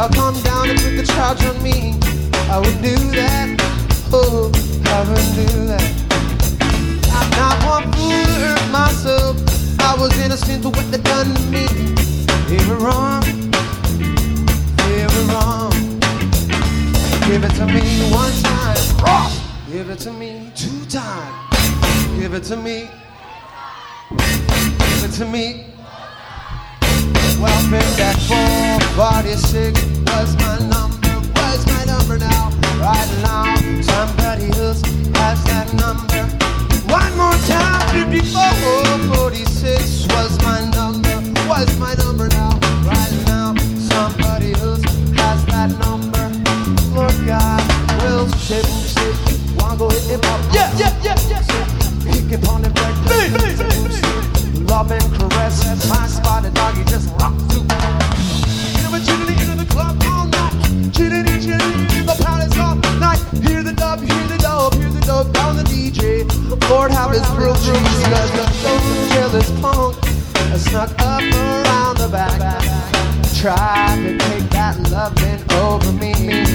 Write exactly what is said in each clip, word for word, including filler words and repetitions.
I'll come down and put the charge on me. I would do that. Oh, I would do that. I'm not one fool to hurt myself. I was innocent to what they done to me. They were wrong. They were wrong. Give it to me one time. Give it to me two times. Give it to me. Give it to me. Well, pick that four forty-six was my number, was my number now. Right now, somebody else has that number. One more time, fifty-four forty-six was my number, was my number now. Right now, somebody else has that number. Lord God, will shake, shake, wanna go hit him up? Yeah, yeah, yeah, yeah. He keep on the break, love and caress, my spotted doggy just rock to. Never chilling into the club all night, chilling, chilling in the palace all night. Hear the dub, hear the dub, hear the dub down the D J. Lord, have his grilled cheese, cause the so jealous punk has snuck up around the back, tried to take that loving over me.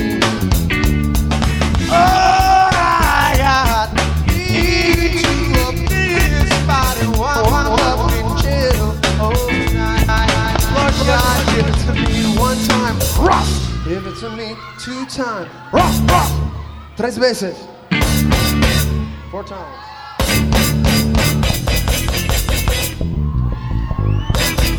Oh, I got eat you up this body, one, one up in jail. Oh, Lord God, give it to me one time. Ross, give it to me two times. Ross, Ross, tres veces. Four times.